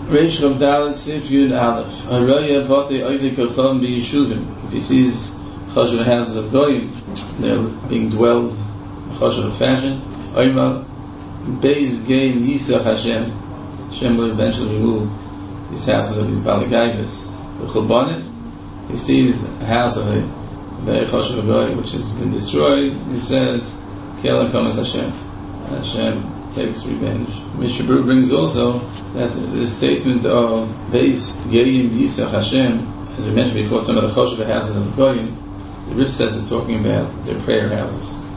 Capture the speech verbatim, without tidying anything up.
Reish Rav Dalet Sif Yud Aleph. Haraya Bate Oivdei Kocham B'Yishuvim. If he sees Choshev houses of Goyim, they're being dwelled in Choshev fashion. Oima Beis Geim Yisach Hashem. Hashem will eventually remove these houses of these Balagaigas. The Chulbanim, he sees the house of a very Choshev Goyim which has been destroyed. He says, Kela Kamas Hashem. Hashem takes revenge. Mishabur brings also that the statement of Beis Geim Yisach Hashem, as we mentioned before, some of the Choshev houses of the Goyim, the Rif says it's talking about their prayer houses.